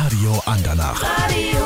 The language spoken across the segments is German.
Radio Andernach. Radio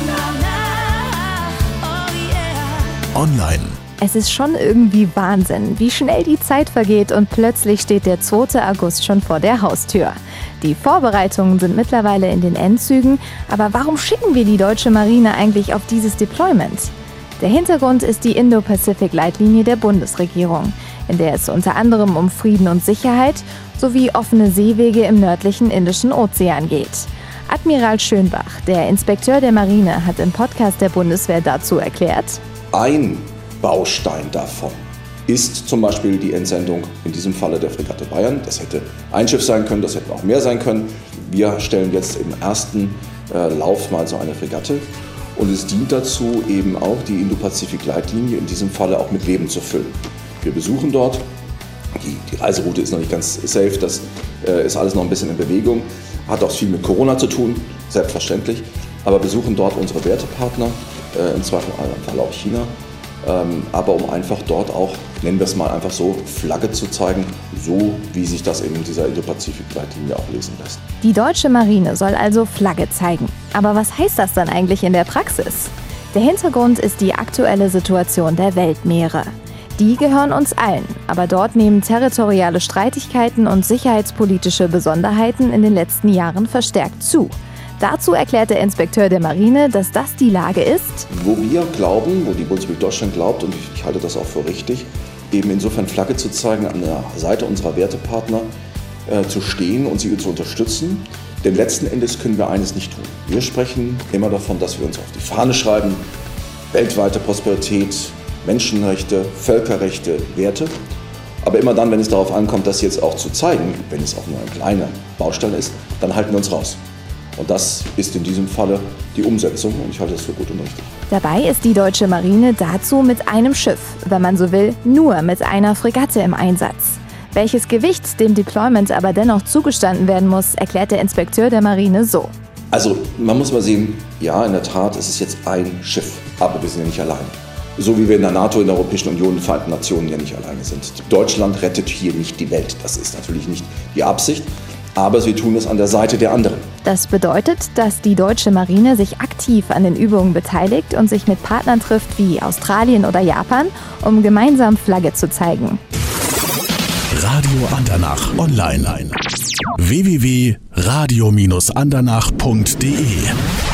Andernach. Oh yeah. Online. Es ist schon irgendwie Wahnsinn, wie schnell die Zeit vergeht und plötzlich steht der 2. August schon vor der Haustür. Die Vorbereitungen sind mittlerweile in den Endzügen, aber warum schicken wir die deutsche Marine eigentlich auf dieses Deployment? Der Hintergrund ist die Indo-Pacific-Leitlinie der Bundesregierung, in der es unter anderem um Frieden und Sicherheit sowie offene Seewege im nördlichen Indischen Ozean geht. Admiral Schönbach, der Inspekteur der Marine, hat im Podcast der Bundeswehr dazu erklärt: Ein Baustein davon ist zum Beispiel die Entsendung, in diesem Falle der Fregatte Bayern. Das hätte ein Schiff sein können, das hätte auch mehr sein können. Wir stellen jetzt im ersten Lauf mal so eine Fregatte. Und es dient dazu, eben auch die Indo-Pazifik-Leitlinie in diesem Falle auch mit Leben zu füllen. Wir besuchen dort, die Reiseroute ist noch nicht ganz safe, das ist alles noch ein bisschen in Bewegung, hat auch viel mit Corona zu tun, selbstverständlich, aber besuchen dort unsere Wertepartner, im Zweifel auch China, aber um einfach dort auch, nennen wir es mal einfach so, Flagge zu zeigen, so wie sich das in dieser Indo-Pazifik-Leitlinie auch lesen lässt. Die deutsche Marine soll also Flagge zeigen. Aber was heißt das dann eigentlich in der Praxis? Der Hintergrund ist die aktuelle Situation der Weltmeere. Die gehören uns allen, aber dort nehmen territoriale Streitigkeiten und sicherheitspolitische Besonderheiten in den letzten Jahren verstärkt zu. Dazu erklärt der Inspekteur der Marine, dass das die Lage ist, wo wir glauben, wo die Bundesrepublik Deutschland glaubt, und ich halte das auch für richtig, eben insofern Flagge zu zeigen, an der Seite unserer Wertepartner zu stehen und sie zu unterstützen. Denn letzten Endes können wir eines nicht tun. Wir sprechen immer davon, dass wir uns auf die Fahne schreiben, weltweite Prosperität, Menschenrechte, Völkerrechte, Werte. Aber immer dann, wenn es darauf ankommt, das jetzt auch zu zeigen, wenn es auch nur ein kleiner Baustein ist, dann halten wir uns raus. Und das ist in diesem Falle die Umsetzung und ich halte das für gut und richtig. Dabei ist die deutsche Marine dazu mit einem Schiff, wenn man so will, nur mit einer Fregatte im Einsatz. Welches Gewicht dem Deployment aber dennoch zugestanden werden muss, erklärt der Inspekteur der Marine so. Also man muss mal sehen, ja, in der Tat ist es jetzt ein Schiff, aber wir sind ja nicht allein. So wie wir in der NATO, in der Europäischen Union, in den Vereinten Nationen ja nicht alleine sind. Deutschland rettet hier nicht die Welt, das ist natürlich nicht die Absicht. Aber sie tun es an der Seite der anderen. Das bedeutet, dass die deutsche Marine sich aktiv an den Übungen beteiligt und sich mit Partnern trifft wie Australien oder Japan, um gemeinsam Flagge zu zeigen. Radio Andernach online. www.radio-andernach.de